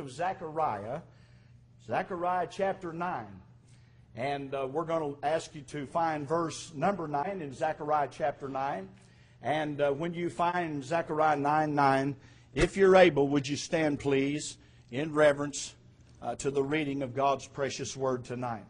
of Zechariah, Zechariah chapter 9. And we're going to ask you to find verse number 9 in Zechariah chapter 9. And when you find Zechariah 9:9, if you're able, would you stand, please, in reverence to the reading of God's precious word tonight.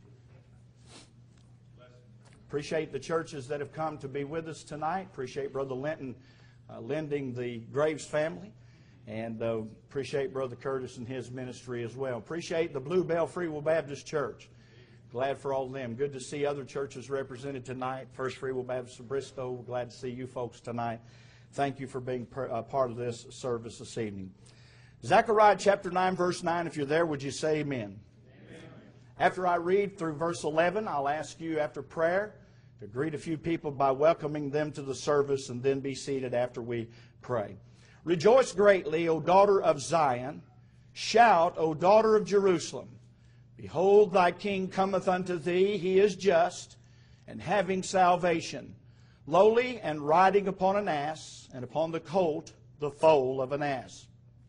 Appreciate the churches that have come to be with us tonight. Appreciate Brother Linton lending the Graves family. And appreciate Brother Curtis and his ministry as well. Appreciate the Blue Bell Free Will Baptist Church. Glad for all of them. Good to see other churches represented tonight. First Free Will Baptist of Bristow. Glad to see you folks tonight. Thank you for being part of this service this evening. Zechariah chapter 9, verse 9. If you're there, would you say amen? Amen. After I read through verse 11, I'll ask you after prayer to greet a few people by welcoming them to the service and then be seated after we pray. Rejoice greatly, O daughter of Zion. Shout, O daughter of Jerusalem. Behold, thy king cometh unto thee. He is just and having salvation, lowly and riding upon an ass, and upon the colt, the foal of an ass.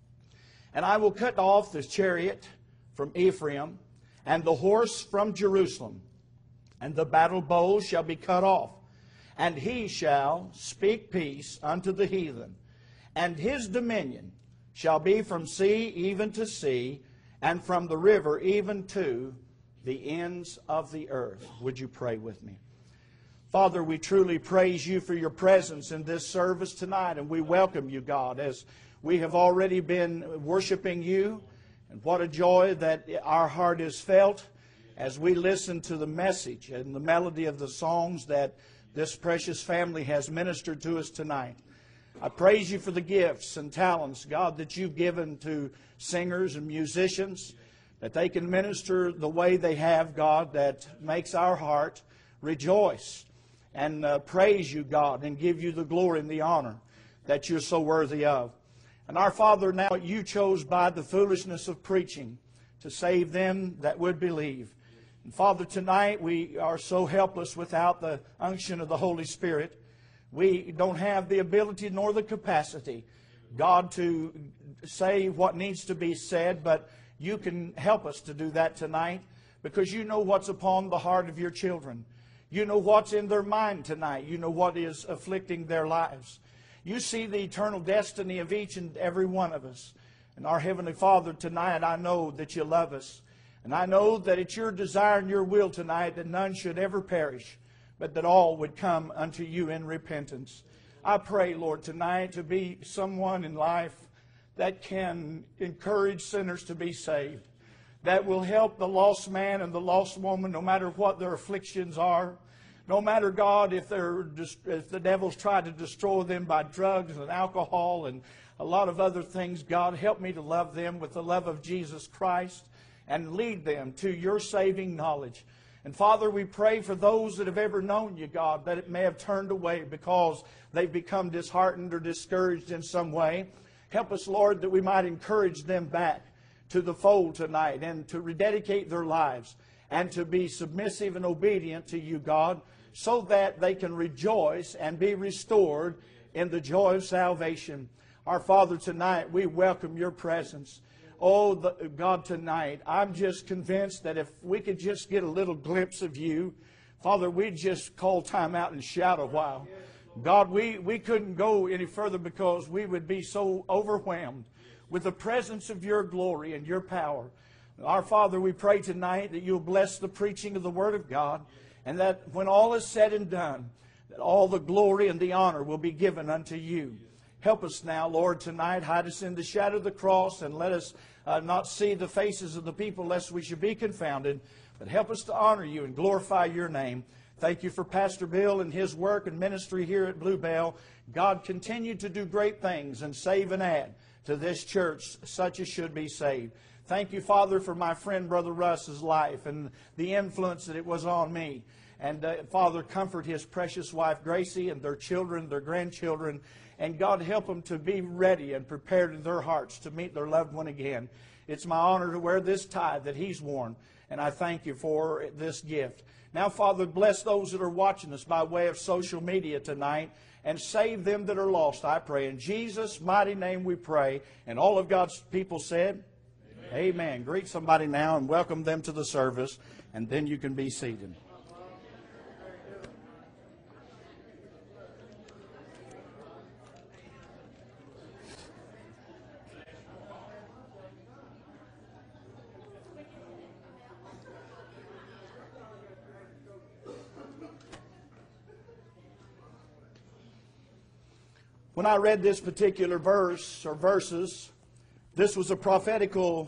And I will cut off the chariot from Ephraim, and the horse from Jerusalem, and the battle bow shall be cut off, and he shall speak peace unto the heathen. And his dominion shall be from sea even to sea, and from the river even to the ends of the earth. Would you pray with me? Father, we truly praise you for your presence in this service tonight, and we welcome you, God, as we have already been worshiping you. And what a joy that our heart is felt as we listen to the message and the melody of the songs that this precious family has ministered to us tonight. I praise you for the gifts and talents, God, that you've given to singers and musicians, that they can minister the way they have, God, that makes our heart rejoice and praise you, God, and give you the glory and the honor that you're so worthy of. And our Father, now you chose by the foolishness of preaching to save them that would believe. And Father, tonight we are so helpless without the unction of the Holy Spirit. We don't have the ability nor the capacity, God, to say what needs to be said, but you can help us to do that tonight because you know what's upon the heart of your children. You know what's in their mind tonight. You know what is afflicting their lives. You see the eternal destiny of each and every one of us. And our Heavenly Father, tonight I know that you love us. And I know that it's your desire and your will tonight that none should ever perish, but that all would come unto you in repentance. I pray, Lord, tonight to be someone in life that can encourage sinners to be saved, that will help the lost man and the lost woman no matter what their afflictions are, no matter, God, if the devil's tried to destroy them by drugs and alcohol and a lot of other things. God, help me to love them with the love of Jesus Christ and lead them to your saving knowledge. And Father, we pray for those that have ever known you, God, that it may have turned away because they've become disheartened or discouraged in some way. Help us, Lord, that we might encourage them back to the fold tonight and to rededicate their lives and to be submissive and obedient to you, God, so that they can rejoice and be restored in the joy of salvation. Our Father, tonight we welcome your presence. Oh, God, tonight, I'm just convinced that if we could just get a little glimpse of you, Father, we'd just call time out and shout a while. God, we couldn't go any further because we would be so overwhelmed with the presence of your glory and your power. Our Father, we pray tonight that you'll bless the preaching of the Word of God, and that when all is said and done, that all the glory and the honor will be given unto you. Help us now, Lord, tonight. Hide us in the shadow of the cross and let us not see the faces of the people lest we should be confounded. But help us to honor you and glorify your name. Thank you for Pastor Bill and his work and ministry here at Blue Bell. God, continue to do great things and save and add to this church such as should be saved. Thank you, Father, for my friend Brother Russ's life and the influence that it was on me. And Father, comfort his precious wife Gracie and their children, their grandchildren. And God, help them to be ready and prepared in their hearts to meet their loved one again. It's my honor to wear this tie that he's worn, and I thank you for this gift. Now, Father, bless those that are watching us by way of social media tonight and save them that are lost, I pray. In Jesus' mighty name we pray. And all of God's people said, Amen. Greet somebody now and welcome them to the service, and then you can be seated. When I read this particular verse or verses, this was a prophetical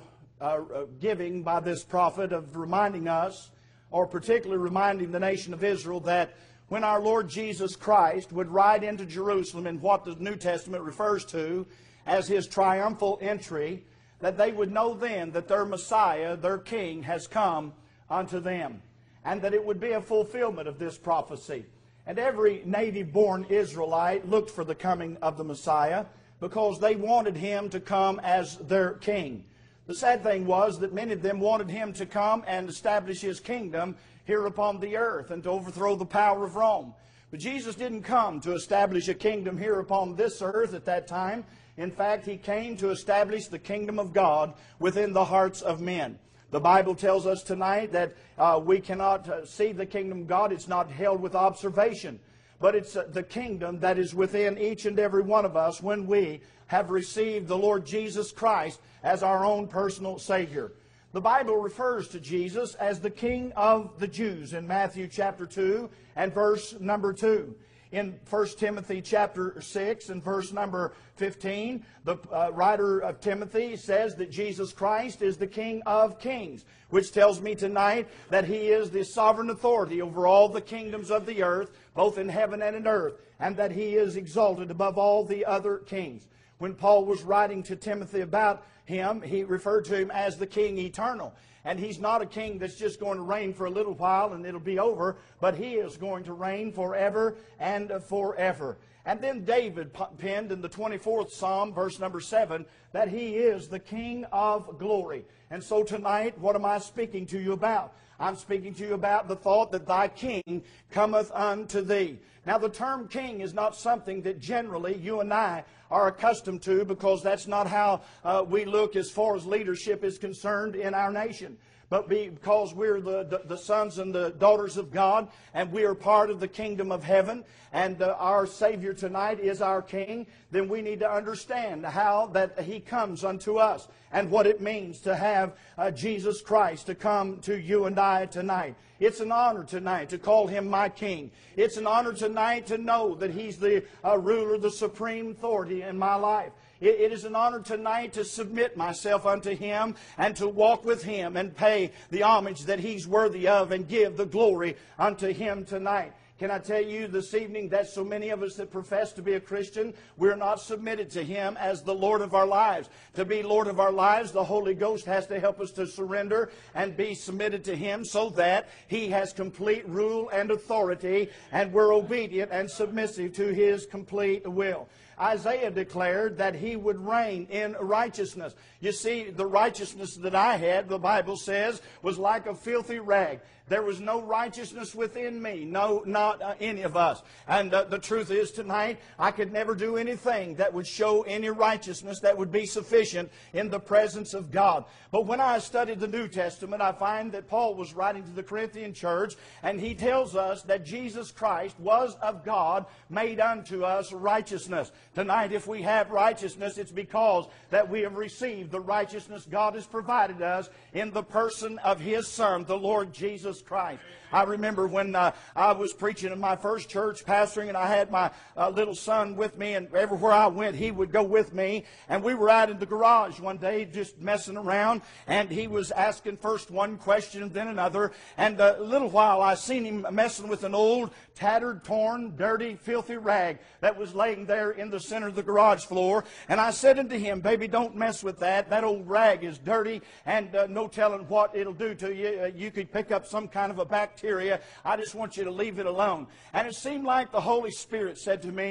giving by this prophet of reminding us, or particularly reminding the nation of Israel, that when our Lord Jesus Christ would ride into Jerusalem in what the New Testament refers to as His triumphal entry, that they would know then that their Messiah, their King, has come unto them, and that it would be a fulfillment of this prophecy. And every native-born Israelite looked for the coming of the Messiah because they wanted Him to come as their King. The sad thing was that many of them wanted Him to come and establish His kingdom here upon the earth and to overthrow the power of Rome. But Jesus didn't come to establish a kingdom here upon this earth at that time. In fact, He came to establish the kingdom of God within the hearts of men. The Bible tells us tonight that we cannot see the kingdom of God. It's not held with observation. But it's the kingdom that is within each and every one of us when we have received the Lord Jesus Christ as our own personal Savior. The Bible refers to Jesus as the King of the Jews in Matthew chapter 2 and verse number 2. In 1 Timothy chapter 6 and verse number 15, the writer of Timothy says that Jesus Christ is the King of kings, which tells me tonight that He is the sovereign authority over all the kingdoms of the earth, both in heaven and in earth, and that He is exalted above all the other kings. When Paul was writing to Timothy about Him, he referred to Him as the King eternal. And He's not a king that's just going to reign for a little while and it'll be over, but He is going to reign forever and forever. And then David penned in the 24th Psalm, verse number 7, that He is the King of glory. And so tonight, what am I speaking to you about? I'm speaking to you about the thought that Thy King cometh unto Thee. Now, the term king is not something that generally you and I are accustomed to, because that's not how we look as far as leadership is concerned in our nation. But because we're the sons and the daughters of God, and we are part of the kingdom of heaven, and our Savior tonight is our King, then we need to understand how that He comes unto us and what it means to have Jesus Christ to come to you and I tonight. It's an honor tonight to call Him my King. It's an honor tonight to know that He's the ruler, the supreme authority in my life. It is an honor tonight to submit myself unto Him and to walk with Him and pay the homage that He's worthy of and give the glory unto Him tonight. Can I tell you this evening that so many of us that profess to be a Christian, we're not submitted to Him as the Lord of our lives. To be Lord of our lives, the Holy Ghost has to help us to surrender and be submitted to Him so that He has complete rule and authority, and we're obedient and submissive to His complete will. Isaiah declared that he would reign in righteousness. You see, the righteousness that I had, the Bible says, was like a filthy rag. There was no righteousness within me, not any of us. And the truth is tonight, I could never do anything that would show any righteousness that would be sufficient in the presence of God. But when I studied the New Testament, I find that Paul was writing to the Corinthian church, and he tells us that Jesus Christ was of God, made unto us righteousness. Tonight, if we have righteousness, it's because that we have received the righteousness God has provided us in the person of His Son, the Lord Jesus Christ. I remember when I was preaching in my first church, pastoring, and I had my little son with me, and everywhere I went, he would go with me. And we were out in the garage one day just messing around, and he was asking first one question and then another. And a little while, I seen him messing with an old, tattered, torn, dirty, filthy rag that was laying there in the center of the garage floor. And I said unto him, "Baby, don't mess with that. That old rag is dirty, and no telling what it'll do to you. You could pick up some kind of a bacteria. I just want you to leave it alone." And it seemed like the Holy Spirit said to me,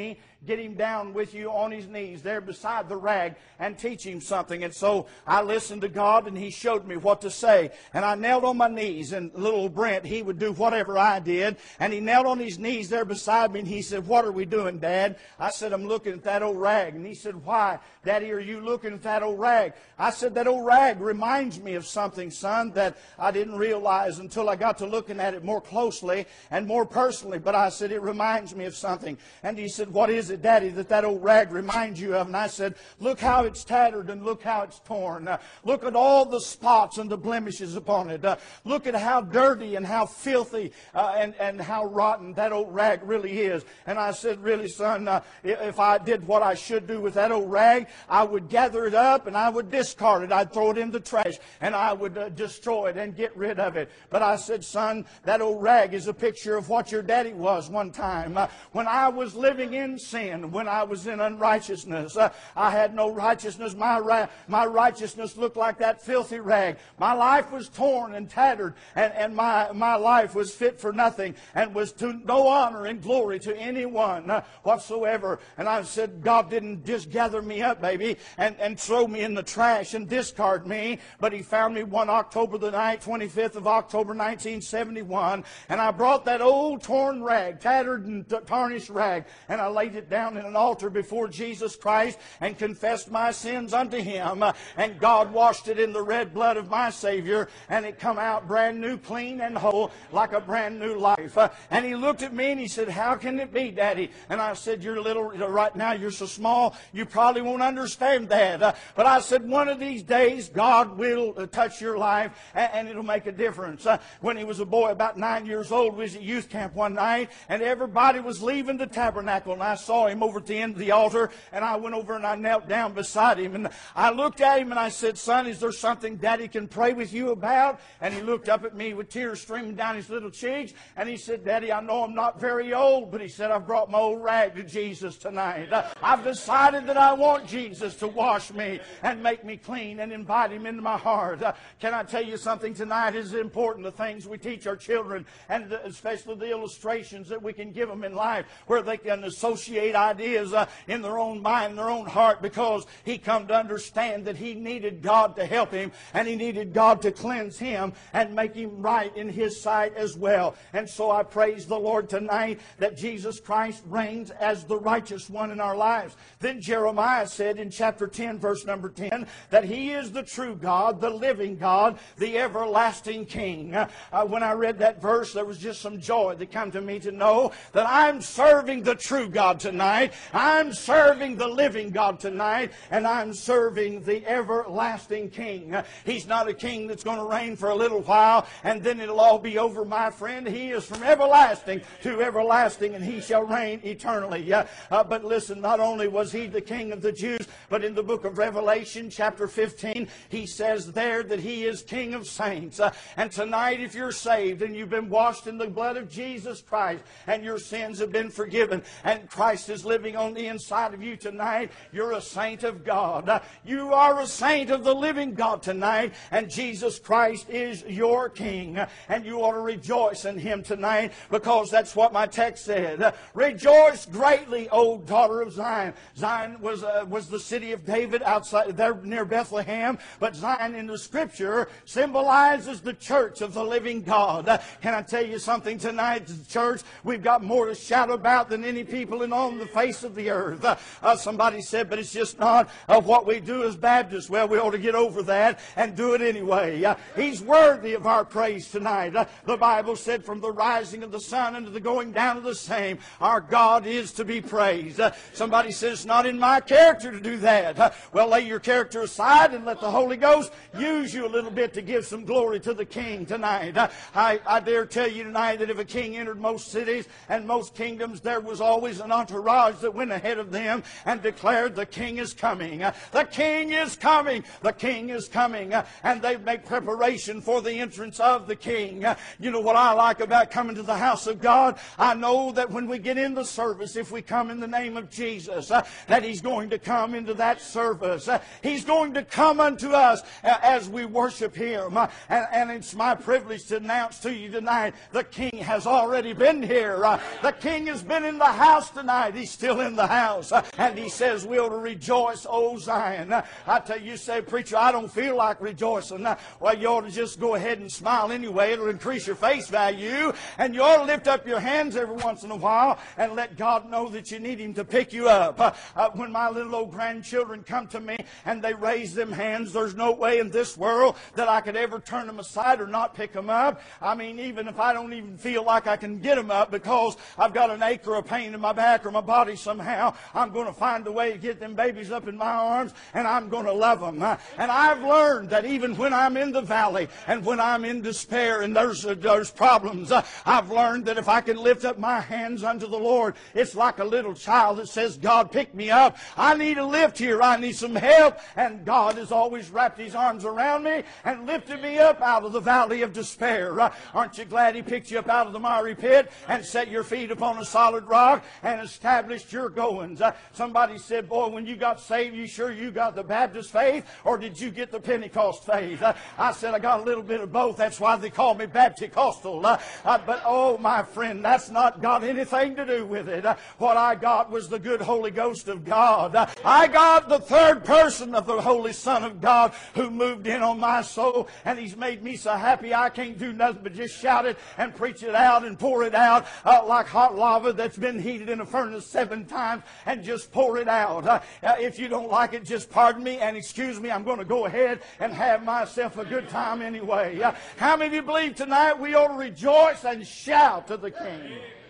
get him down with you on his knees there beside the rag and teach him something. And so I listened to God, and He showed me what to say. And I knelt on my knees, and little Brent, he would do whatever I did. And he knelt on his knees there beside me, and he said, "What are we doing, Dad?" I said, "I'm looking at that old rag." And he said, "Why, Daddy, are you looking at that old rag?" I said, "That old rag reminds me of something, son, that I didn't realize until I got to looking at it more closely and more personally." But I said, "It reminds me of something." And he said, "What is it, Daddy, that old rag reminds you of?" And I said, "Look how it's tattered, and look how it's torn. Look at all the spots and the blemishes upon it. Look at how dirty and how filthy and how rotten that old rag really is." And I said, "Really, son, if I did what I should do with that old rag, I would gather it up and I would discard it. I'd throw it in the trash and I would destroy it and get rid of it." But I said, "Son, that old rag is a picture of what your daddy was one time. When I was living in sin, when I was in unrighteousness, I had no righteousness. My righteousness looked like that filthy rag. My life was torn and tattered, and my life was fit for nothing and was to no honor and glory to anyone whatsoever." And I said, "God didn't just gather me up, baby, and throw me in the trash and discard me, but He found me one October the night, 25th of October, 1971, and I brought that old torn rag, tattered and tarnished rag, and I laid it down in an altar before Jesus Christ and confessed my sins unto Him, and God washed it in the red blood of my Savior, and it come out brand new, clean and whole, like a brand new life." And he looked at me and he said, "How can it be, Daddy?" And I said, "You're little, right now you're so small, you probably won't understand that. But I said, one of these days, God will touch your life, and it'll make a difference." When he was a boy, about 9 years old, we was at youth camp one night, and everybody was leaving the tabernacle, and I saw him over at the end of the altar, and I went over and I knelt down beside him, and I looked at him and I said, "Son, is there something Daddy can pray with you about?" And he looked up at me with tears streaming down his little cheeks, and he said, "Daddy, I know I'm not very old, but," he said, "I've brought my old rag to Jesus tonight. I've decided that I want Jesus to wash me and make me clean and invite Him into my heart." Can I tell you something tonight? It's important, the things we teach our children, and especially the illustrations that we can give them in life, where they can associate ideas in their own mind, their own heart, because he come to understand that he needed God to help him, and he needed God to cleanse him and make him right in His sight as well. And so I praise the Lord tonight that Jesus Christ reigns as the righteous one in our lives. Then Jeremiah said in chapter 10, verse number 10, that He is the true God, the living God, the everlasting King. When I read that verse, there was just some joy that came to me to know that I'm serving the true God tonight. I'm serving the living God tonight, and I'm serving the everlasting King. He's not a king that's going to reign for a little while and then it'll all be over, my friend. He is from everlasting to everlasting, and He shall reign eternally. But listen, not only was He the King of the Jews, but in the book of Revelation, chapter 15, He says there that He is King of saints. And tonight, if you're saved and you've been washed in the blood of Jesus Christ, and your sins have been forgiven, and Christ is living on the inside of you tonight, you're a saint of God. You are a saint of the living God tonight, and Jesus Christ is your King. And you ought to rejoice in Him tonight, because that's what my text said. "Rejoice greatly, O daughter of Zion." Zion was the city of David outside there near Bethlehem, but Zion in the Scripture symbolizes the church of the living God. Can I tell you something tonight? The church, we've got more to shout about than any people on the face of the earth. Somebody said, "But it's just not what we do as Baptists." Well, we ought to get over that and do it anyway. He's worthy of our praise tonight. The Bible said, "From the rising of the sun unto the going down of the same, our God is to be praised." Somebody says, "It's not in my character to do that." Well, lay your character aside and let the Holy Ghost use you a little bit to give some glory to the King tonight. I dare tell you tonight that if a king entered most cities and most kingdoms, there was always an entourage that went ahead of them and declared, "The King is coming. The King is coming. The King is coming." And they make preparation for the entrance of the King. You know what I like about coming to the house of God? I know that when we get in the service, if we come in the name of Jesus, that He's going to come into that service. He's going to come unto us as we worship Him. And it's my privilege to announce to you tonight, the King has already been here. The King has been in the house tonight. tonight. He's still in the house. And He says we ought to rejoice, O Zion. I tell you, you say, preacher, I don't feel like rejoicing. Well, you ought to just go ahead and smile anyway. It'll increase your face value. And you ought to lift up your hands every once in a while and let God know that you need Him to pick you up. When my little old grandchildren come to me and they raise them hands, there's no way in this world that I could ever turn them aside or not pick them up. I mean, even if I don't even feel like I can get them up because I've got an ache or a pain in my back or my body somehow, I'm going to find a way to get them babies up in my arms, and I'm going to love them. And I've learned that even when I'm in the valley and when I'm in despair and there's problems, I've learned that if I can lift up my hands unto the Lord, it's like a little child that says, God, pick me up. I need a lift here. I need some help. And God has always wrapped His arms around me and lifted me up out of the valley of despair. Aren't you glad He picked you up out of the miry pit and set your feet upon a solid rock and established your goings? Somebody said, boy, when you got saved, you sure you got the Baptist faith, or did you get the Pentecost faith? I said, I got a little bit of both. That's why they call me Baptist-costal. But oh, my friend, that's not got anything to do with it. What I got was the good Holy Ghost of God. I got the third person of the Holy Son of God who moved in on my soul, and He's made me so happy I can't do nothing but just shout it and preach it out and pour it out like hot lava that's been heated in a furnace 7 times, and just pour it out. If you don't like it, just pardon me and excuse me. I'm going to go ahead and have myself a good time anyway. How many of you believe tonight we ought to rejoice and shout to the King?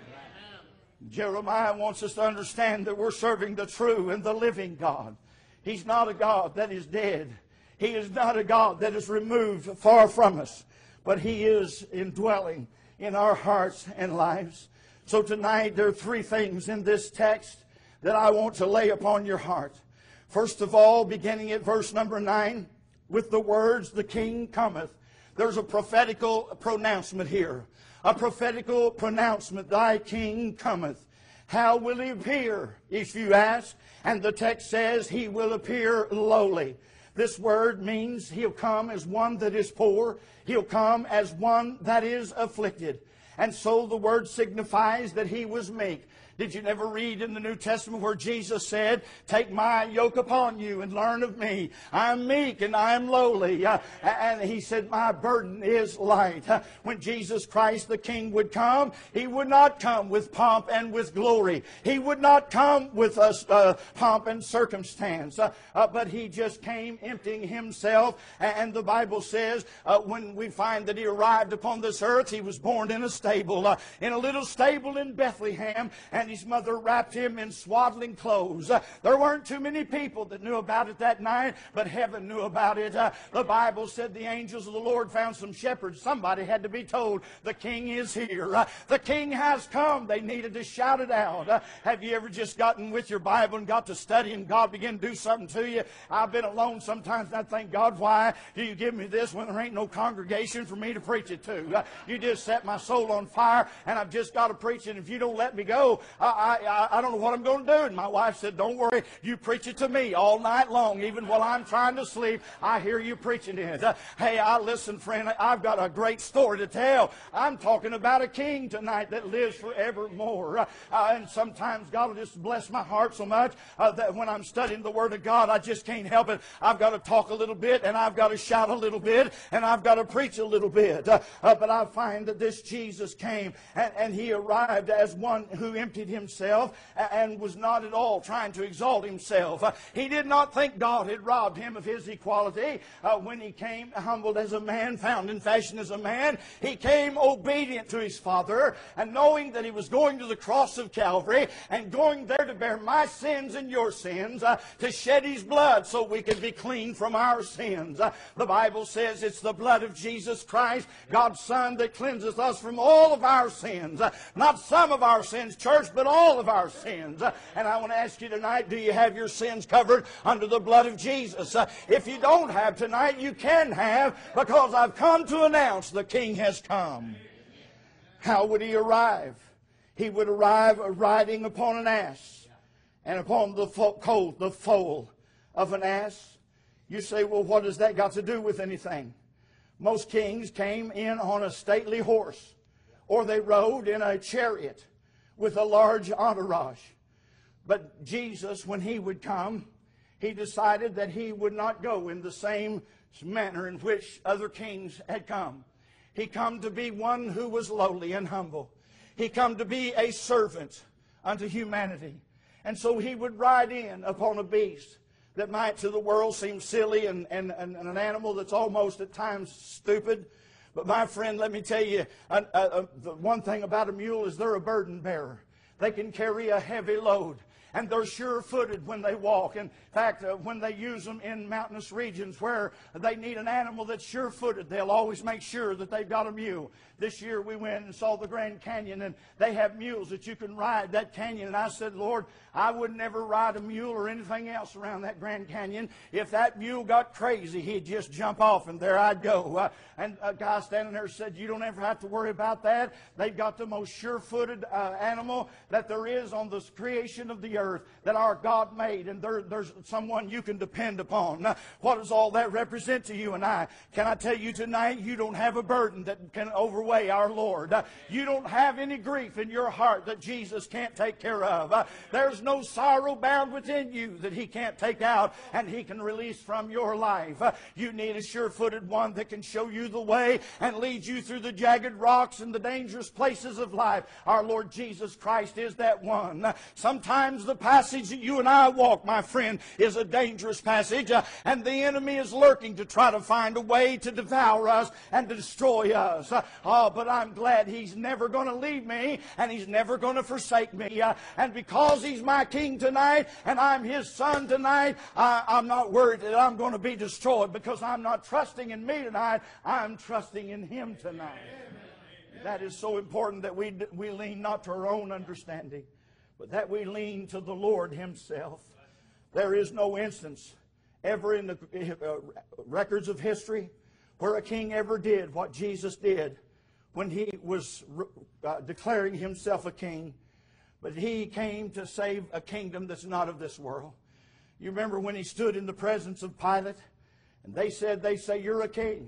Jeremiah wants us to understand that we're serving the true and the living God. He's not a God that is dead. He is not a God that is removed far from us, but He is indwelling in our hearts and lives. So tonight there are 3 things in this text that I want to lay upon your heart. First of all, beginning at verse number 9, with the words, the King cometh. There's a prophetical pronouncement here. A prophetical pronouncement, thy King cometh. How will He appear, if you ask? And the text says, He will appear lowly. This word means He'll come as one that is poor. He'll come as one that is afflicted. And so the word signifies that He was meek. Did you never read in the New Testament where Jesus said, take my yoke upon you and learn of me. I'm meek and I'm lowly. And He said, my burden is light. When Jesus Christ the King would come, He would not come with pomp and with glory. He would not come with pomp and circumstance. But He just came emptying Himself. And the Bible says, when we find that He arrived upon this earth, He was born in a stable, in a little stable in Bethlehem. And His mother wrapped Him in swaddling clothes. There weren't too many people that knew about it that night, but heaven knew about it. The Bible said the angels of the Lord found some shepherds. Somebody had to be told, the King is here. The King has come. They needed to shout it out. Have you ever just gotten with your Bible and got to study and God began to do something to you? I've been alone sometimes and I think, God, why do you give me this when there ain't no congregation for me to preach it to? You just set my soul on fire and I've just got to preach it. If you don't let me go, I don't know what I'm going to do. And my wife said, don't worry, you preach it to me all night long. Even while I'm trying to sleep, I hear you preaching it. Hey, listen, friend, I've got a great story to tell. I'm talking about a king tonight that lives forevermore. And sometimes God will just bless my heart so much that when I'm studying the Word of God, I just can't help it. I've got to talk a little bit, and I've got to shout a little bit, and I've got to preach a little bit. But I find that this Jesus came, and He arrived as one who emptied Himself and was not at all trying to exalt Himself. He did not think God had robbed Him of His equality. When He came humbled as a man, found in fashion as a man, He came obedient to His Father, and knowing that He was going to the cross of Calvary and going there to bear my sins and your sins, to shed His blood so we could be clean from our sins. The Bible says it's the blood of Jesus Christ, God's Son, that cleanses us from all of our sins. Not some of our sins, church, but all of our sins. And I want to ask you tonight, do you have your sins covered under the blood of Jesus? If you don't have tonight, you can have, because I've come to announce the King has come. How would He arrive? He would arrive riding upon an ass, and upon the foal of an ass. You say, well, what has that got to do with anything? Most kings came in on a stately horse, or they rode in a chariot with a large entourage. But Jesus, when He would come, He decided that He would not go in the same manner in which other kings had come. He come to be one who was lowly and humble. He come to be a servant unto humanity. And so He would ride in upon a beast that might to the world seem silly and an animal that's almost at times stupid. But my friend, let me tell you, the one thing about a mule is they're a burden bearer. They can carry a heavy load. And they're sure-footed when they walk. In fact, when they use them in mountainous regions where they need an animal that's sure-footed, they'll always make sure that they've got a mule. This year we went and saw the Grand Canyon, and they have mules that you can ride that canyon. And I said, Lord, I would never ride a mule or anything else around that Grand Canyon. If that mule got crazy, he'd just jump off, and there I'd go. And a guy standing there said, you don't ever have to worry about that. They've got the most sure-footed animal that there is on the creation of the earth that our God made, and there's someone you can depend upon. Now, what does all that represent to you and I? Can I tell you tonight, you don't have a burden that can overweigh our Lord. You don't have any grief in your heart that Jesus can't take care of. There's no sorrow bound within you that He can't take out and He can release from your life. You need a sure-footed one that can show you the way and lead you through the jagged rocks and the dangerous places of life. Our Lord Jesus Christ is that one. Sometimes the passage that you and I walk, my friend, is a dangerous passage, and the enemy is lurking to try to find a way to devour us and to destroy us. But I'm glad He's never going to leave me, and He's never going to forsake me. And because He's my King tonight, and I'm His son tonight, I'm not worried that I'm going to be destroyed, because I'm not trusting in me tonight. I'm trusting in Him tonight. That is so important, that we lean not to our own understanding, but that we lean to the Lord Himself. There is no instance ever in the records of history where a king ever did what Jesus did when He was declaring Himself a king. But He came to save a kingdom that's not of this world. You remember when He stood in the presence of Pilate, and they say, you're a king.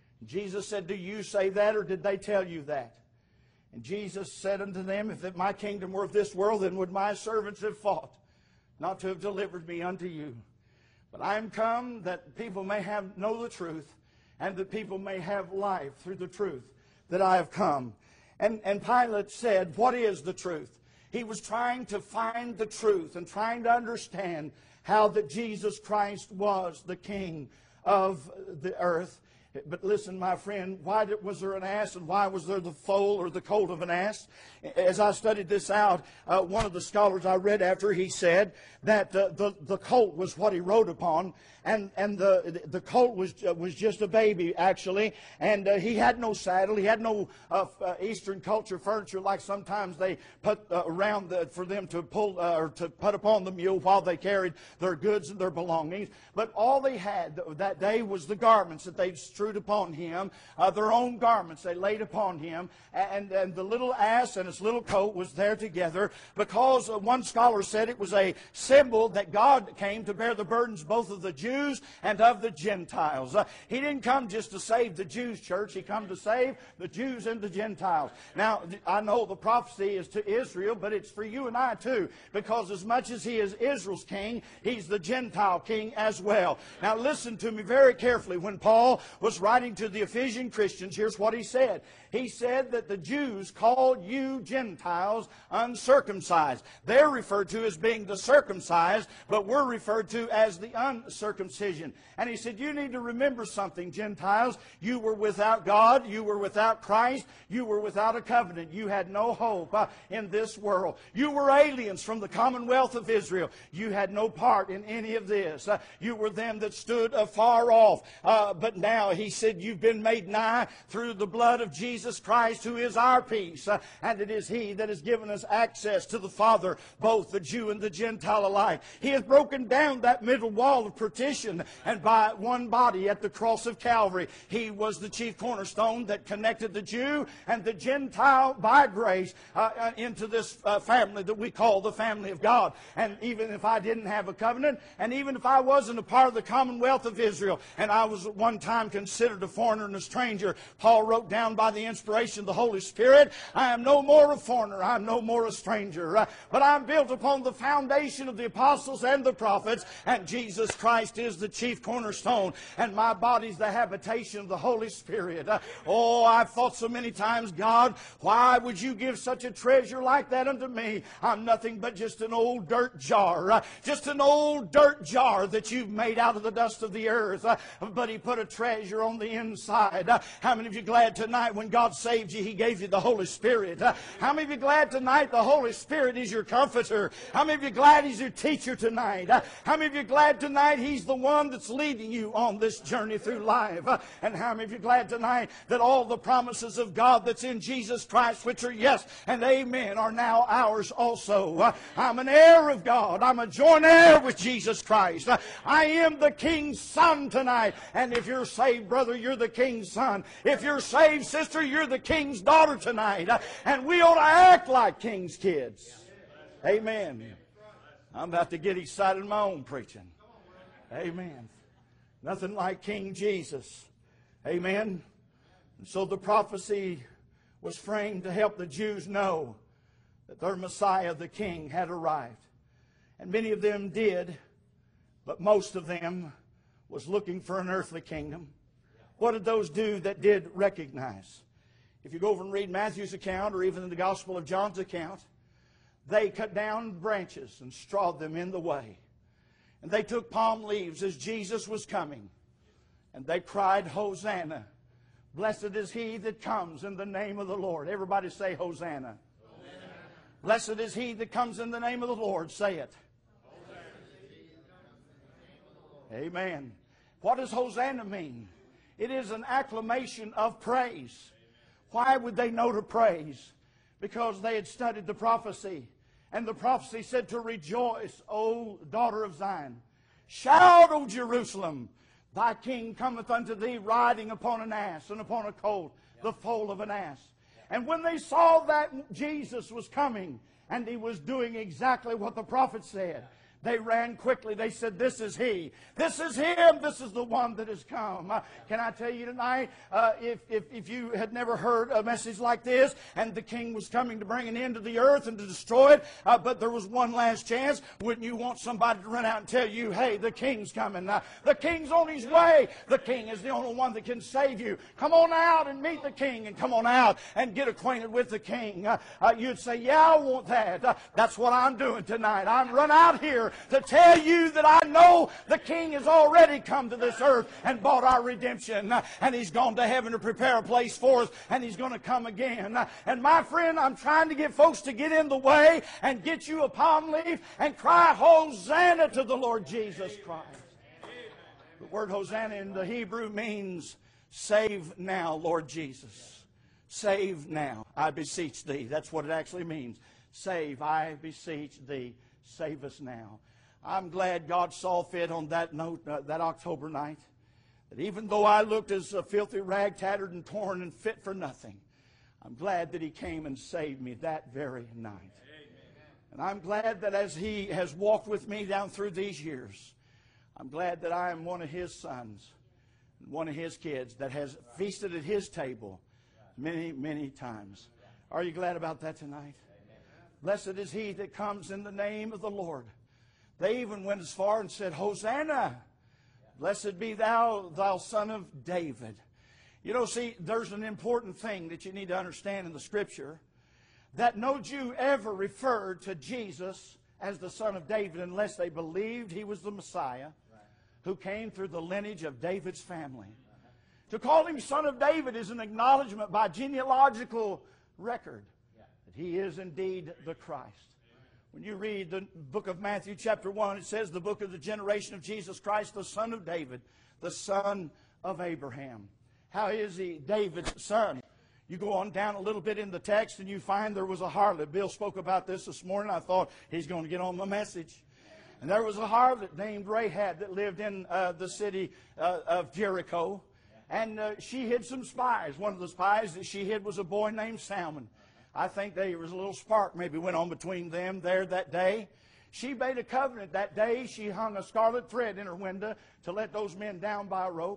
Jesus said, do you say that, or did they tell you that? And Jesus said unto them, if my kingdom were of this world, then would my servants have fought, not to have delivered me unto you. But I am come that people may know the truth, and that people may have life through the truth that I have come. And Pilate said, what is the truth? He was trying to find the truth and trying to understand how that Jesus Christ was the King of the earth. But listen, my friend, why was there an ass, and why was there the foal or the colt of an ass? As I studied this out, one of the scholars I read after, he said that the colt was what he rode upon, and the colt was just a baby, actually, and he had no saddle. He had no Eastern culture furniture like sometimes they put around for them to pull or to put upon the mule while they carried their goods and their belongings. But all they had that day was the garments that they strewed upon him, their own garments they laid upon him, and the little ass and its little coat was there together, because one scholar said it was a symbol that God came to bear the burdens both of the Jews and of the Gentiles. He didn't come just to save the Jews, church. He come to save the Jews and the Gentiles. Now, I know the prophecy is to Israel, but it's for you and I too, because as much as He is Israel's king, He's the Gentile king as well. Now, listen to me very carefully. When Paul was writing to the Ephesian Christians, here's what he said. He said that the Jews called you Gentiles uncircumcised. They're referred to as being the circumcised, but we're referred to as the uncircumcision. And he said, you need to remember something, Gentiles. You were without God. You were without Christ. You were without a covenant. You had no hope in this world. You were aliens from the commonwealth of Israel. You had no part in any of this. You were them that stood afar off. But now, he said, you've been made nigh through the blood of Jesus Christ, who is our peace. And it is He that has given us access to the Father, both the Jew and the Gentile alike. He has broken down that middle wall of partition, and by one body at the cross of Calvary, He was the chief cornerstone that connected the Jew and the Gentile by grace into this family that we call the family of God. And even if I didn't have a covenant, and even if I wasn't a part of the commonwealth of Israel, and I was at one time considered a foreigner and a stranger. Paul wrote down by the inspiration of the Holy Spirit, I am no more a foreigner, I am no more a stranger, but I'm built upon the foundation of the apostles and the prophets, and Jesus Christ is the chief cornerstone, and my body's the habitation of the Holy Spirit. Oh, I've thought so many times, God, why would you give such a treasure like that unto me? I'm nothing but just an old dirt jar, just an old dirt jar that you've made out of the dust of the earth, but He put a treasure on the inside. How many of you glad tonight when God saved you, He gave you the Holy Spirit? How many of you glad tonight the Holy Spirit is your comforter? How many of you glad He's your teacher tonight? How many of you glad tonight He's the one that's leading you on this journey through life? And how many of you glad tonight that all the promises of God that's in Jesus Christ, which are yes and amen, are now ours also? I'm an heir of God. I'm a joint heir with Jesus Christ. I am the King's son tonight. And if you're saved, brother, you're the King's son. If you're saved, sister, you're the King's daughter tonight. And we ought to act like King's kids. Amen. I'm about to get excited in my own preaching. Amen. Nothing like King Jesus. Amen. And so the prophecy was framed to help the Jews know that their Messiah, the King, had arrived. And many of them did, but most of them was looking for an earthly kingdom. What did those do that did recognize? If you go over and read Matthew's account, or even in the Gospel of John's account, they cut down branches and strawed them in the way. And they took palm leaves as Jesus was coming. And they cried, Hosanna. Blessed is He that comes in the name of the Lord. Everybody say Hosanna. Hosanna. Blessed is He that comes in the name of the Lord. Say it. Amen. What does Hosanna mean? It is an acclamation of praise. Why would they know to praise? Because they had studied the prophecy. And the prophecy said to rejoice, O daughter of Zion. Shout, O Jerusalem. Thy King cometh unto thee riding upon an ass and upon a colt, the foal of an ass. And when they saw that Jesus was coming and He was doing exactly what the prophet said, they ran quickly. They said, this is He. This is Him. This is the one that has come. Can I tell you tonight, if you had never heard a message like this, and the King was coming to bring an end to the earth and to destroy it, but there was one last chance, wouldn't you want somebody to run out and tell you, hey, the King's coming. The King's on His way. The King is the only one that can save you. Come on out and meet the King, and come on out and get acquainted with the King. You'd say, yeah, I want that. That's what I'm doing tonight. I'm run out here to tell you that I know the King has already come to this earth and bought our redemption, and He's gone to heaven to prepare a place for us, and He's going to come again. And my friend, I'm trying to get folks to get in the way and get you a palm leaf and cry Hosanna to the Lord Jesus Christ. The word Hosanna in the Hebrew means save now, Lord Jesus. Save now, I beseech Thee. That's what it actually means. Save, I beseech Thee. Save us now. I'm glad God saw fit on that note, that October night, that even though I looked as a filthy rag, tattered and torn and fit for nothing, I'm glad that He came and saved me that very night. Amen. And I'm glad that as He has walked with me down through these years, I'm glad that I am one of His sons, one of His kids that has feasted at His table many, many times. Are you glad about that tonight? Blessed is He that comes in the name of the Lord. They even went as far and said, Hosanna. Blessed be thou, thou son of David. You know, see, there's an important thing that you need to understand in the Scripture, that no Jew ever referred to Jesus as the son of David unless they believed He was the Messiah who came through the lineage of David's family. To call Him son of David is an acknowledgement by genealogical record that He is indeed the Christ. When you read the book of Matthew chapter 1, it says the book of the generation of Jesus Christ, the son of David, the son of Abraham. How is He David's son? You go on down a little bit in the text and you find there was a harlot. Bill spoke about this morning. I thought he's going to get on the message. And there was a harlot named Rahab that lived in the city of Jericho. And she hid some spies. One of the spies that she hid was a boy named Salmon. I think there was a little spark maybe went on between them there that day. She made a covenant that day. She hung a scarlet thread in her window to let those men down by a rope.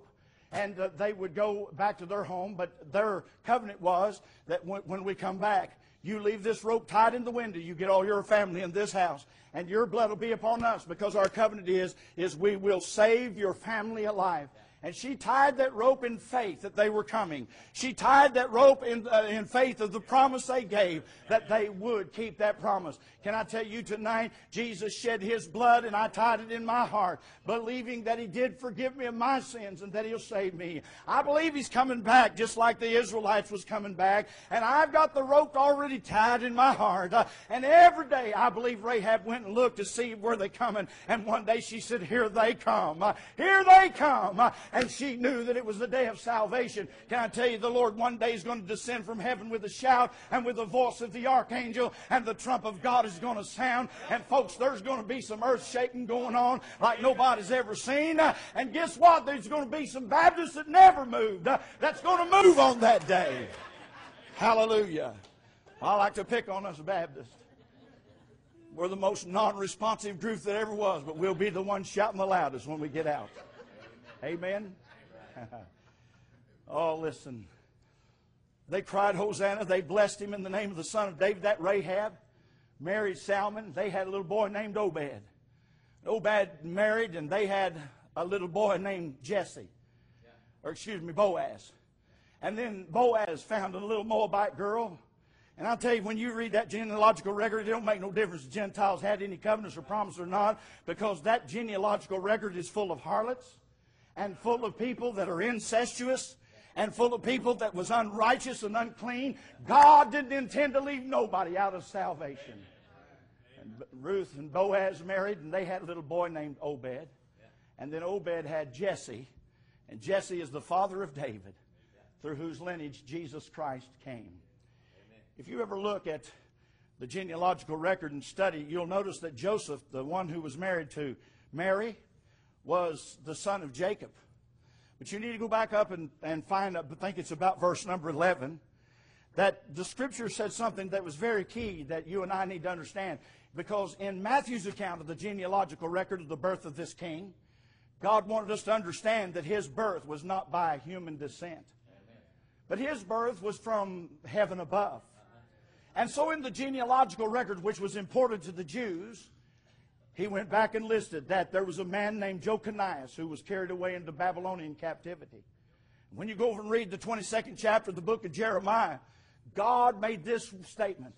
and they would go back to their home. But their covenant was that when we come back, you leave this rope tied in the window. You get all your family in this house, and your blood will be upon us, because our covenant is we will save your family alive. And she tied that rope in faith that they were coming. She tied that rope in faith of the promise they gave, that they would keep that promise. Can I tell you tonight, Jesus shed His blood, and I tied it in my heart, believing that He did forgive me of my sins and that He'll save me. I believe He's coming back just like the Israelites was coming back, and I've got the rope already tied in my heart. And every day I believe Rahab went and looked to see where they coming, and one day she said, "Here they come. Here they come." And she knew that it was the day of salvation. Can I tell you, the Lord one day is going to descend from heaven with a shout and with the voice of the archangel, and the trump of God is going to sound. And folks, there's going to be some earth shaking going on like nobody's ever seen. And guess what? There's going to be some Baptists that never moved that's going to move on that day. Hallelujah. I like to pick on us Baptists. We're the most non-responsive group that ever was, but we'll be the ones shouting the loudest when we get out. Amen? Oh, listen. They cried Hosanna. They blessed Him in the name of the Son of David. That Rahab married Salmon. They had a little boy named Obed. Obed married, and they had a little boy named Jesse. Or excuse me, Boaz. And then Boaz found a little Moabite girl. And I'll tell you, when you read that genealogical record, it don't make no difference if the Gentiles had any covenants or promises or not, because that genealogical record is full of harlots, and full of people that are incestuous, and full of people that was unrighteous and unclean. God didn't intend to leave nobody out of salvation. And Ruth and Boaz married, and they had a little boy named Obed. And then Obed had Jesse, and Jesse is the father of David, through whose lineage Jesus Christ came. If you ever look at the genealogical record and study, you'll notice that Joseph, the one who was married to Mary, was the son of Jacob. But you need to go back up and find, I think it's about verse number 11, that the Scripture said something that was very key that you and I need to understand. Because in Matthew's account of the genealogical record of the birth of this king, God wanted us to understand that his birth was not by human descent, but his birth was from heaven above. And so in the genealogical record, which was important to the Jews, he went back and listed that there was a man named Jeconiah who was carried away into Babylonian captivity. When you go over and read the 22nd chapter of the book of Jeremiah, God made this statement: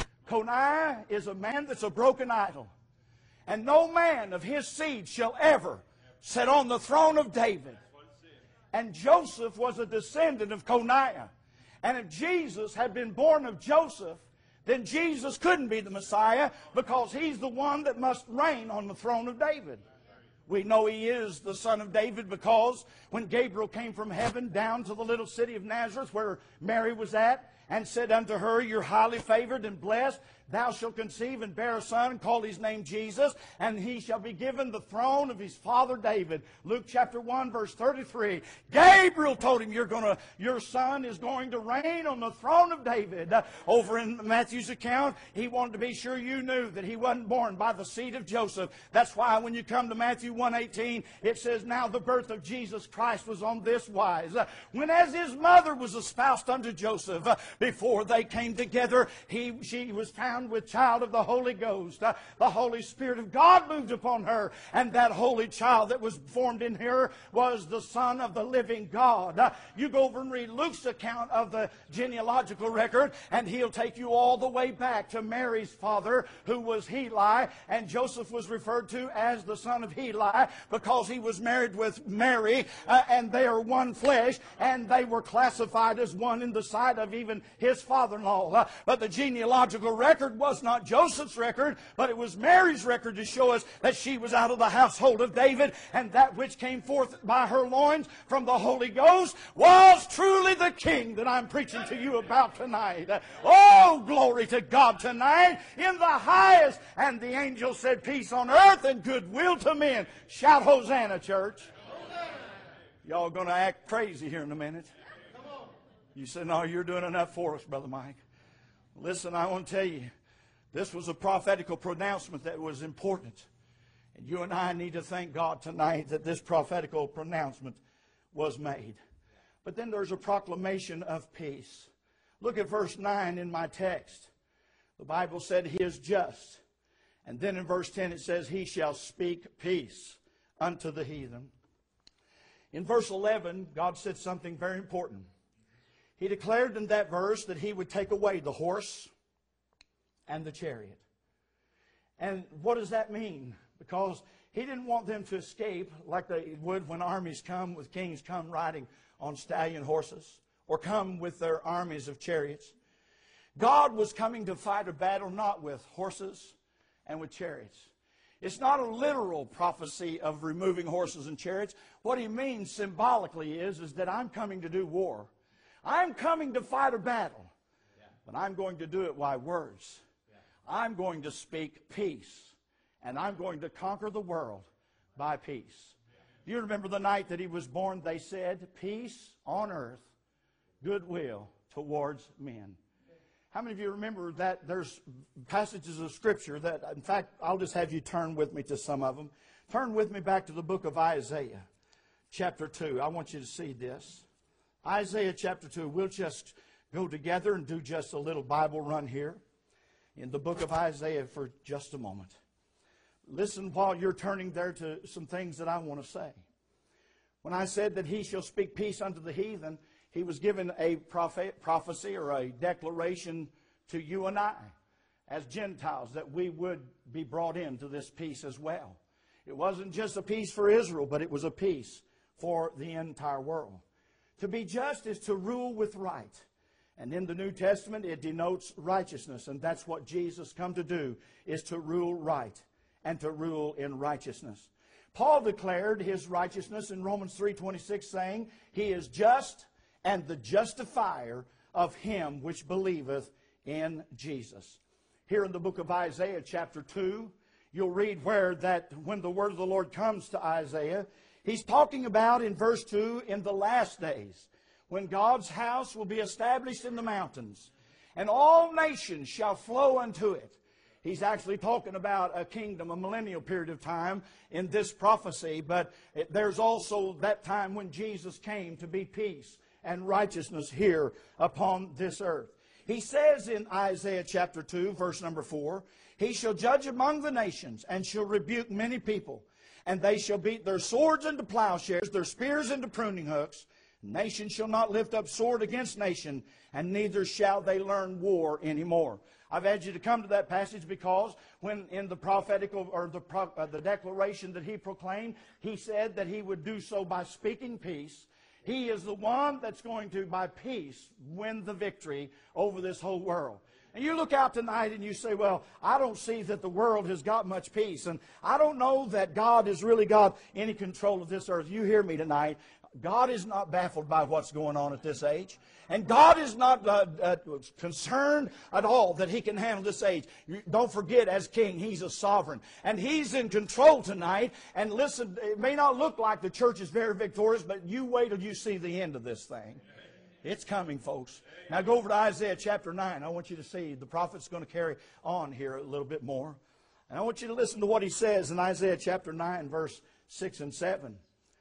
Coniah is a man that's a broken idol, and no man of his seed shall ever sit on the throne of David. And Joseph was a descendant of Coniah. And if Jesus had been born of Joseph, then Jesus couldn't be the Messiah, because he's the one that must reign on the throne of David. We know he is the son of David because when Gabriel came from heaven down to the little city of Nazareth where Mary was at, and said unto her, You're highly favored and blessed. Thou shalt conceive and bear a son, and call his name Jesus, and he shall be given the throne of his father David. Luke chapter 1, verse 33. Gabriel told him, your son is going to reign on the throne of David. Over in Matthew's account, he wanted to be sure you knew that he wasn't born by the seed of Joseph. That's why when you come to Matthew 1:18, it says, Now the birth of Jesus Christ was on this wise. When as his mother was espoused unto Joseph, before they came together, she was found with child of the Holy Ghost. The Holy Spirit of God moved upon her, and that holy child that was formed in her was the Son of the living God. You go over and read Luke's account of the genealogical record, and he'll take you all the way back to Mary's father, who was Heli, and Joseph was referred to as the son of Heli because he was married with Mary, and they are one flesh, and they were classified as one in the sight of even his father-in-law. But the genealogical record was not Joseph's record, but it was Mary's record to show us that she was out of the household of David, and that which came forth by her loins from the Holy Ghost was truly the King that I'm preaching to you about tonight. Oh, glory to God tonight in the highest. And the angel said, Peace on earth and goodwill to men. Shout Hosanna, church. Y'all going to act crazy here in a minute. You said, No, you're doing enough for us, Brother Mike. Listen, I want to tell you, this was a prophetical pronouncement that was important. And you and I need to thank God tonight that this prophetical pronouncement was made. But then there's a proclamation of peace. Look at verse 9 in my text. The Bible said He is just. And then in verse 10 it says, He shall speak peace unto the heathen. In verse 11, God said something very important. He declared in that verse that He would take away the horse and the chariot. And what does that mean? Because He didn't want them to escape like they would when armies come, with kings come riding on stallion horses, or come with their armies of chariots. God was coming to fight a battle not with horses and with chariots. It's not a literal prophecy of removing horses and chariots. What He means symbolically is that I'm coming to do war. I'm coming to fight a battle. But I'm going to do it by words. I'm going to speak peace. And I'm going to conquer the world by peace. Do you remember the night that He was born? They said, peace on earth, goodwill towards men. How many of you remember that there's passages of Scripture that, in fact, I'll just have you turn with me to some of them. Turn with me back to the book of Isaiah, chapter 2. I want you to see this. Isaiah chapter 2. We'll just go together and do just a little Bible run here in the book of Isaiah for just a moment. Listen while you're turning there to some things that I want to say. When I said that He shall speak peace unto the heathen, He was given a prophecy or a declaration to you and I as Gentiles that we would be brought into this peace as well. It wasn't just a peace for Israel, but it was a peace for the entire world. To be just is to rule with right. And in the New Testament, it denotes righteousness. And that's what Jesus come to do, is to rule right and to rule in righteousness. Paul declared his righteousness in Romans 3:26, saying, He is just and the justifier of him which believeth in Jesus. Here in the book of Isaiah chapter 2, you'll read where that when the word of the Lord comes to Isaiah, he's talking about in verse 2, in the last days, when God's house will be established in the mountains, and all nations shall flow unto it. He's actually talking about a kingdom, a millennial period of time in this prophecy, but there's also that time when Jesus came to be peace and righteousness here upon this earth. He says in Isaiah chapter 2, verse number 4, He shall judge among the nations, and shall rebuke many people, and they shall beat their swords into plowshares, their spears into pruning hooks. Nation shall not lift up sword against nation, and neither shall they learn war anymore. I've had you to come to that passage because when in the prophetical or the declaration that he proclaimed, he said that he would do so by speaking peace. He is the one that's going to, by peace, win the victory over this whole world. And you look out tonight and you say, well, I don't see that the world has got much peace. And I don't know that God has really got any control of this earth. You hear me tonight. God is not baffled by what's going on at this age. And God is not concerned at all that He can handle this age. Don't forget, as king, He's a sovereign. And He's in control tonight. And listen, it may not look like the church is very victorious, but you wait till you see the end of this thing. It's coming, folks. Now go over to Isaiah chapter 9. I want you to see the prophet's going to carry on here a little bit more. And I want you to listen to what he says in Isaiah chapter 9, verse 6 and 7.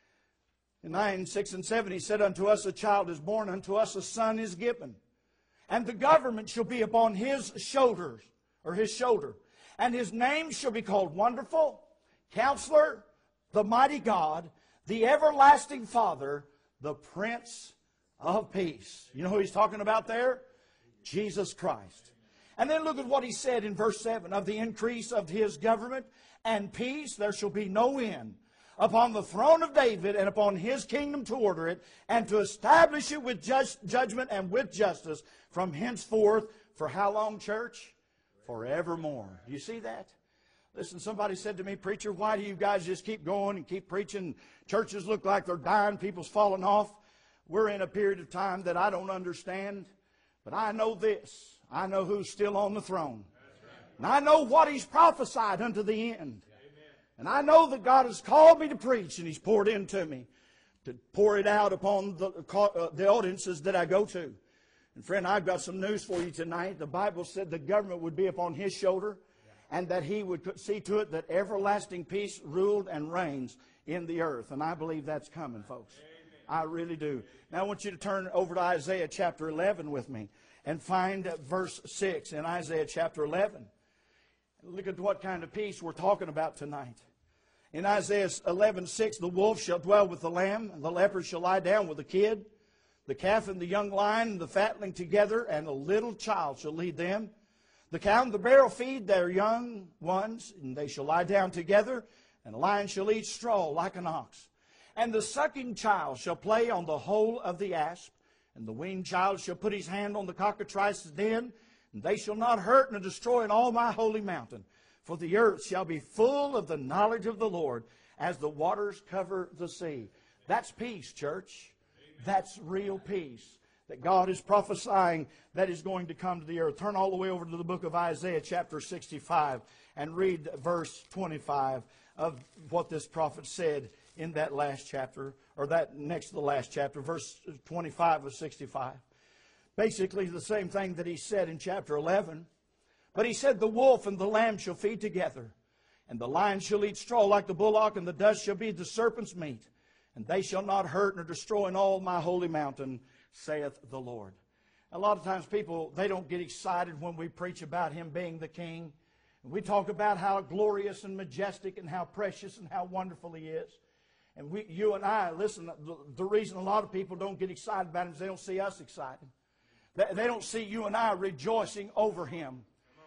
In 9, 6, and 7, he said, Unto us a child is born, unto us a son is given. And the government shall be upon his shoulders, or his shoulder. And his name shall be called Wonderful, Counselor, the Mighty God, the Everlasting Father, the Prince of Peace. You know who he's talking about there? Jesus Christ. And then look at what he said in verse 7. Of the increase of his government and peace there shall be no end, upon the throne of David and upon his kingdom to order it, and to establish it with judgment and with justice from henceforth. For how long, church? Forevermore. Do you see that? Listen, somebody said to me, Preacher, why do you guys just keep going and keep preaching? Churches look like they're dying, people's falling off. We're in a period of time that I don't understand, but I know this. I know who's still on the throne. And I know what He's prophesied unto the end. And I know that God has called me to preach, and He's poured into me to pour it out upon the audiences that I go to. And friend, I've got some news for you tonight. The Bible said the government would be upon His shoulder, and that He would see to it that everlasting peace ruled and reigns in the earth. And I believe that's coming, folks. I really do. Now I want you to turn over to Isaiah chapter 11 with me and find verse 6 in Isaiah chapter 11. Look at what kind of peace we're talking about tonight. In Isaiah 11:6, the wolf shall dwell with the lamb, and the leopard shall lie down with the kid. The calf and the young lion and the fatling together, and a little child shall lead them. The cow and the bear will feed their young ones, and they shall lie down together, and the lion shall eat straw like an ox. And the sucking child shall play on the hole of the asp, and the weaned child shall put his hand on the cockatrice's den, and they shall not hurt nor destroy in all my holy mountain. For the earth shall be full of the knowledge of the Lord, as the waters cover the sea. That's peace, church. That's real peace that God is prophesying that is going to come to the earth. Turn all the way over to the book of Isaiah chapter 65 and read verse 25 of what this prophet said in that last chapter, or that next to the last chapter, verse 25 of 65. Basically the same thing that he said in chapter 11. But he said, the wolf and the lamb shall feed together, and the lion shall eat straw like the bullock, and the dust shall be the serpent's meat. And they shall not hurt nor destroy in all my holy mountain, saith the Lord. A lot of times people, they don't get excited when we preach about Him being the King. And we talk about how glorious and majestic and how precious and how wonderful He is. And you and I, listen, the reason a lot of people don't get excited about Him is they don't see us excited. They don't see you and I rejoicing over Him.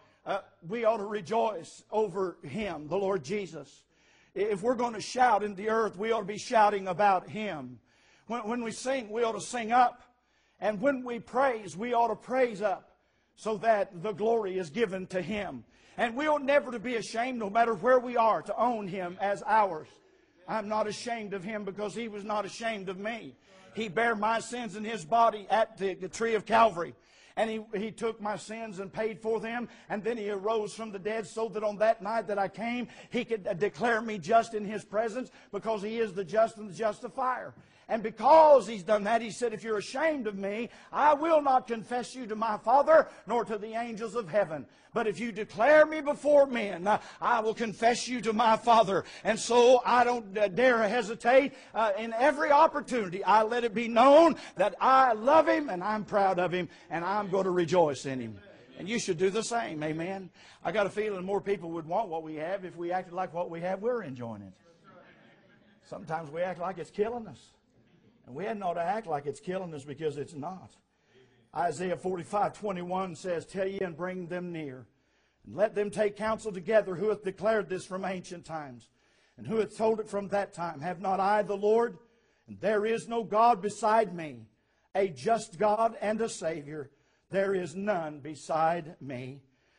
We ought to rejoice over Him, the Lord Jesus. If we're going to shout in the earth, we ought to be shouting about Him. When we sing, we ought to sing up. And when we praise, we ought to praise up so that the glory is given to Him. And we ought never to be ashamed, no matter where we are, to own Him as ours. I'm not ashamed of Him because He was not ashamed of me. He bare my sins in His body at the tree of Calvary. And he took my sins and paid for them. And then He arose from the dead so that on that night that I came, He could declare me just in His presence, because He is the just and the justifier. And because He's done that, He said, if you're ashamed of me, I will not confess you to my Father, nor to the angels of heaven. But if you declare me before men, I will confess you to my Father. And so I don't dare hesitate. In every opportunity, I let it be known that I love Him and I'm proud of Him and I'm going to rejoice in Him. And you should do the same, amen. I got a feeling more people would want what we have if we acted like what we have, we're enjoying it. Sometimes we act like it's killing us. And we hadn't ought to act like it's killing us, because it's not. Isaiah 45:21 says, tell ye and bring them near, and let them take counsel together, who hath declared this from ancient times, and who hath told it from that time. Have not I the Lord? And there is no God beside me, a just God and a Savior. There is none beside me.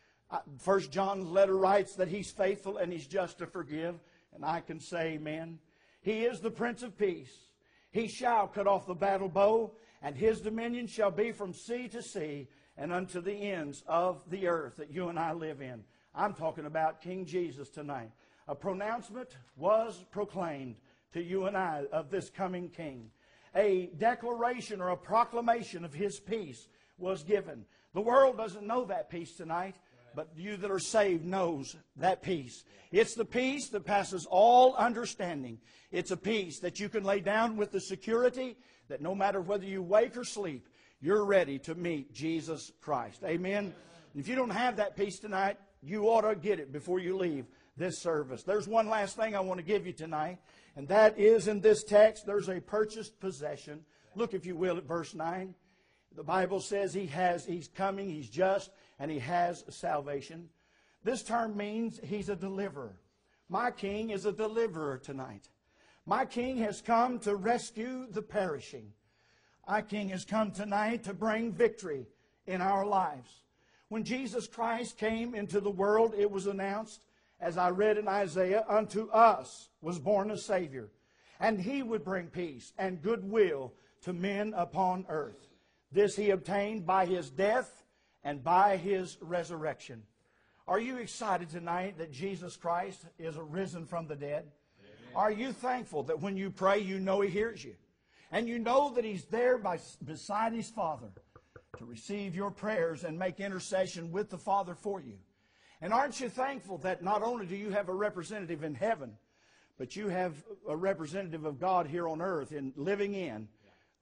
1 John's letter writes that He's faithful and He's just to forgive. And I can say amen. He is the Prince of Peace. He shall cut off the battle bow, and His dominion shall be from sea to sea and unto the ends of the earth that you and I live in. I'm talking about King Jesus tonight. A pronouncement was proclaimed to you and I of this coming King. A declaration or a proclamation of His peace was given. The world doesn't know that peace tonight, but you that are saved knows that peace. It's the peace that passes all understanding. It's a peace that you can lay down with the security that no matter whether you wake or sleep, you're ready to meet Jesus Christ. Amen? And if you don't have that peace tonight, you ought to get it before you leave this service. There's one last thing I want to give you tonight, and that is in this text, there's a purchased possession. Look, if you will, at verse 9. The Bible says He's coming, He's just, and He has salvation. This term means He's a deliverer. My King is a deliverer tonight. My King has come to rescue the perishing. Our King has come tonight to bring victory in our lives. When Jesus Christ came into the world, it was announced, as I read in Isaiah, unto us was born a Savior, and He would bring peace and goodwill to men upon earth. This He obtained by His death and by His resurrection. Are you excited tonight that Jesus Christ is arisen from the dead? Amen. Are you thankful that when you pray, you know He hears you? And you know that He's there beside His Father to receive your prayers and make intercession with the Father for you? And aren't you thankful that not only do you have a representative in heaven, but you have a representative of God here on earth and living in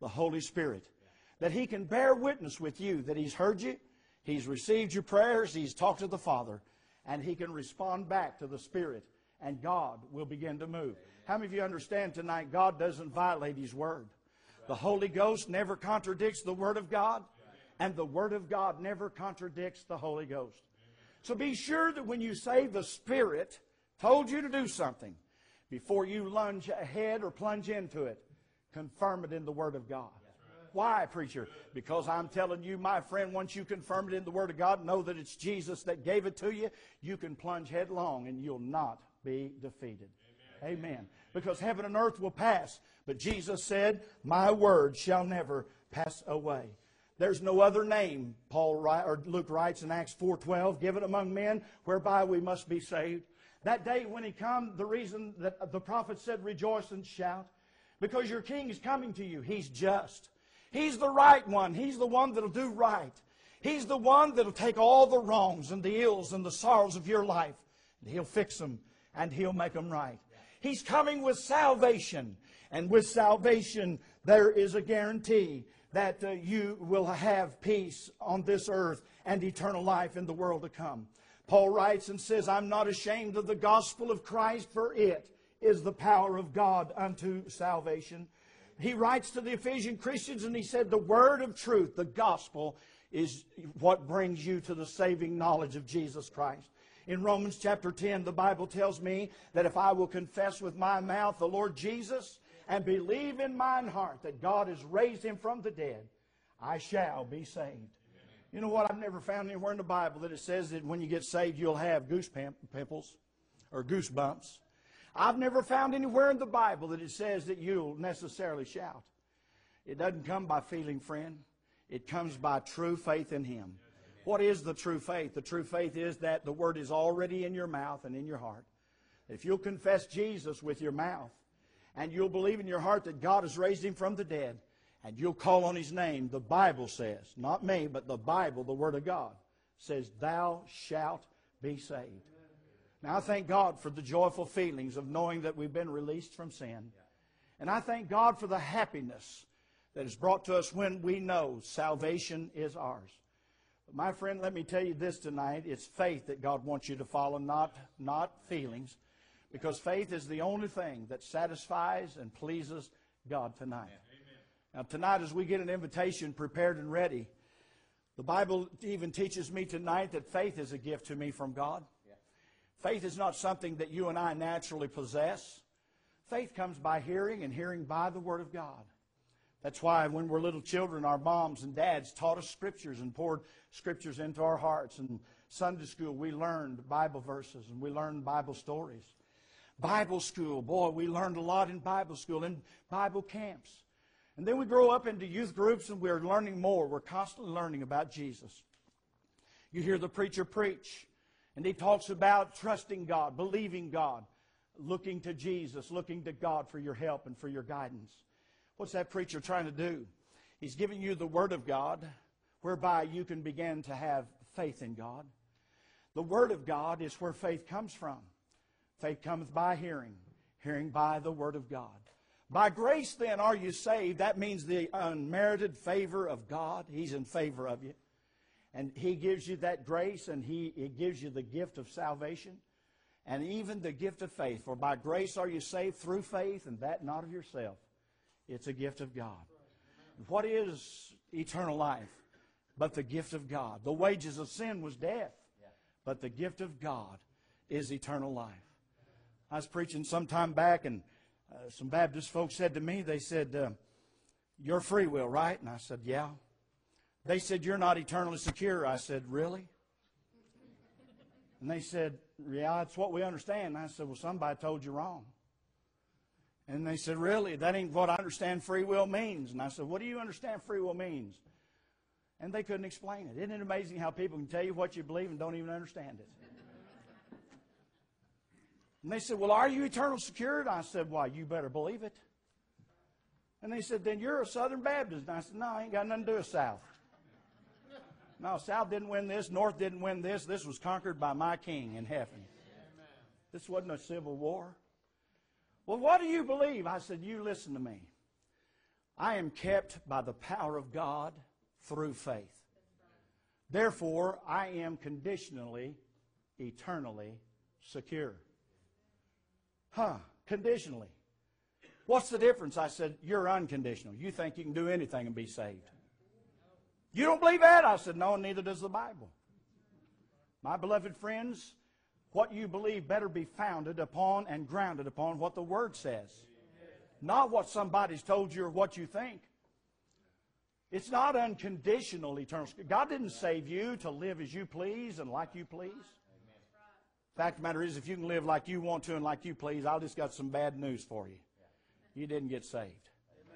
the Holy Spirit. That He can bear witness with you that He's heard you, He's received your prayers, He's talked to the Father, and He can respond back to the Spirit, and God will begin to move. How many of you understand tonight God doesn't violate His Word? The Holy Ghost never contradicts the Word of God, and the Word of God never contradicts the Holy Ghost. So be sure that when you say the Spirit told you to do something, before you lunge ahead or plunge into it, confirm it in the Word of God. Why, preacher? Because I'm telling you, my friend, once you confirm it in the Word of God, know that it's Jesus that gave it to you, you can plunge headlong and you'll not be defeated. Amen. Because heaven and earth will pass, but Jesus said, my word shall never pass away. There's no other name, Luke writes in Acts 4:12, given among men whereby we must be saved. That day when He comes, the reason that the prophet said, rejoice and shout, because your King is coming to you. He's just. He's the right one. He's the one that'll do right. He's the one that'll take all the wrongs and the ills and the sorrows of your life, and He'll fix them and He'll make them right. He's coming with salvation, and with salvation there is a guarantee that you will have peace on this earth and eternal life in the world to come. Paul writes and says, I'm not ashamed of the gospel of Christ, for it is the power of God unto salvation. He writes to the Ephesian Christians and he said, the word of truth, the gospel, is what brings you to the saving knowledge of Jesus Christ. In Romans chapter 10, the Bible tells me that if I will confess with my mouth the Lord Jesus and believe in mine heart that God has raised Him from the dead, I shall be saved. You know what? I've never found anywhere in the Bible that it says that when you get saved you'll have goose pimples or goosebumps. I've never found anywhere in the Bible that it says that you'll necessarily shout. It doesn't come by feeling, friend. It comes by true faith in Him. What is the true faith? The true faith is that the Word is already in your mouth and in your heart. If you'll confess Jesus with your mouth, and you'll believe in your heart that God has raised Him from the dead, and you'll call on His name, the Bible says, not me, but the Bible, the Word of God, says, thou shalt be saved. Now I thank God for the joyful feelings of knowing that we've been released from sin. And I thank God for the happiness that is brought to us when we know salvation is ours. But my friend, let me tell you this tonight. It's faith that God wants you to follow, not feelings. Because faith is the only thing that satisfies and pleases God tonight. Now tonight as we get an invitation prepared and ready, the Bible even teaches me tonight that faith is a gift to me from God. Faith is not something that you and I naturally possess. Faith comes by hearing, and hearing by the Word of God. That's why when we're little children, our moms and dads taught us Scriptures and poured Scriptures into our hearts. In Sunday school, we learned Bible verses and we learned Bible stories. Bible school, boy, we learned a lot in Bible school, in Bible camps. And then we grow up into youth groups and we're learning more. We're constantly learning about Jesus. You hear the preacher preach, and he talks about trusting God, believing God, looking to Jesus, looking to God for your help and for your guidance. What's that preacher trying to do? He's giving you the Word of God, whereby you can begin to have faith in God. The Word of God is where faith comes from. Faith cometh by hearing, hearing by the Word of God. By grace then are you saved. That means the unmerited favor of God. He's in favor of you. And He gives you that grace, and He gives you the gift of salvation and even the gift of faith. For by grace are you saved through faith, and that not of yourself. It's a gift of God. What is eternal life but the gift of God? The wages of sin was death, but the gift of God is eternal life. I was preaching some time back, and some Baptist folks said to me, they said, you're free will, right? And I said, yeah. They said, you're not eternally secure. I said, really? And they said, yeah, that's what we understand. And I said, well, somebody told you wrong. And they said, really? That ain't what I understand free will means. And I said, what do you understand free will means? And they couldn't explain it. Isn't it amazing how people can tell you what you believe and don't even understand it? And they said, well, are you eternal secured? I said, why, you better believe it. And they said, then you're a Southern Baptist. And I said, no, I ain't got nothing to do with South. No, South didn't win this. North didn't win this. This was conquered by my King in heaven. This wasn't a civil war. Well, what do you believe? I said, you listen to me. I am kept by the power of God through faith. Therefore, I am conditionally, eternally secure. Conditionally. What's the difference? I said, you're unconditional. You think you can do anything and be saved. You don't believe that? I said, no, neither does the Bible. My beloved friends, what you believe better be founded upon and grounded upon what the Word says. Not what somebody's told you or what you think. It's not unconditional eternal. God didn't save you to live as you please and like you please. Fact of the matter is, if you can live like you want to and like you please, I'll just got some bad news for you. You didn't get saved.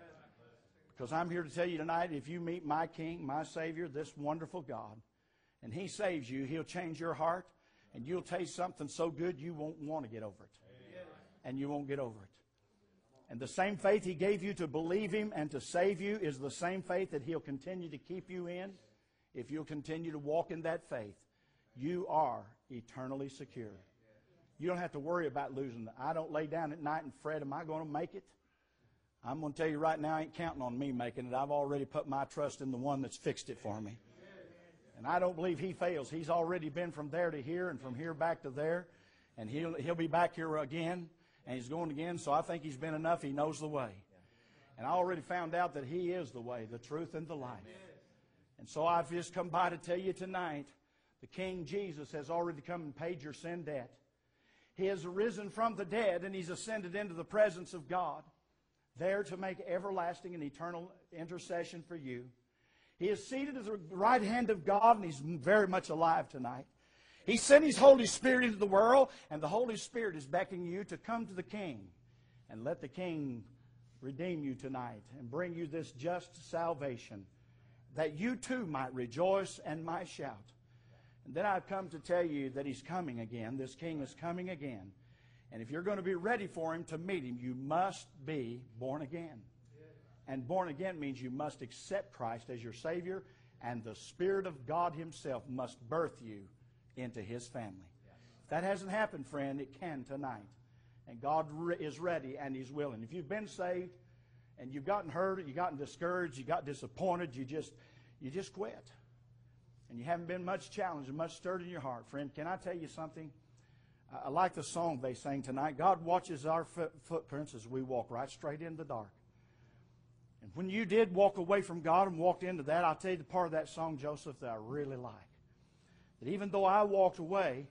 Because I'm here to tell you tonight, if you meet my King, my Savior, this wonderful God, and He saves you, He'll change your heart, and you'll taste something so good you won't want to get over it. And you won't get over it. And the same faith He gave you to believe Him and to save you is the same faith that He'll continue to keep you in. If you'll continue to walk in that faith, you are eternally secure. You don't have to worry about losing it. I don't lay down at night and fret, am I going to make it? I'm going to tell you right now, I ain't counting on me making it. I've already put my trust in the one that's fixed it for me. And I don't believe He fails. He's already been from there to here and from here back to there. And He'll be back here again. And He's going again. So I think He's been enough. He knows the way. And I already found out that He is the way, the truth, and the life. And so I've just come by to tell you tonight, the King Jesus has already come and paid your sin debt. He has arisen from the dead and He's ascended into the presence of God, there to make everlasting and eternal intercession for you. He is seated at the right hand of God, and He's very much alive tonight. He sent His Holy Spirit into the world, and the Holy Spirit is beckoning you to come to the King and let the King redeem you tonight and bring you this just salvation, that you too might rejoice and might shout. And then I've come to tell you that He's coming again. This King is coming again. And if you're going to be ready for Him to meet Him, you must be born again. And born again means you must accept Christ as your Savior, and the Spirit of God Himself must birth you into His family. If that hasn't happened, friend, it can tonight. And God is ready and He's willing. If you've been saved and you've gotten hurt, you've gotten discouraged, you got disappointed, you just quit. And you haven't been much challenged and much stirred in your heart, friend, can I tell you something? I like the song they sang tonight. God watches our footprints as we walk right straight in the dark. And when you did walk away from God and walked into that, I'll tell you the part of that song, Joseph, that I really like. That even though I walked away,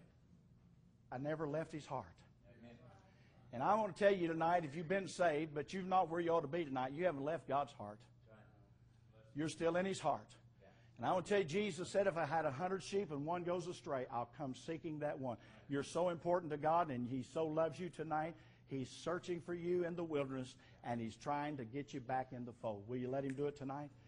I never left His heart. Amen. And I want to tell you tonight, if you've been saved, but you're not where you ought to be tonight, you haven't left God's heart. You're still in His heart. And I want to tell you, Jesus said, if I had 100 sheep and one goes astray, I'll come seeking that one. You're so important to God, and He so loves you tonight. He's searching for you in the wilderness, and He's trying to get you back in the fold. Will you let Him do it tonight?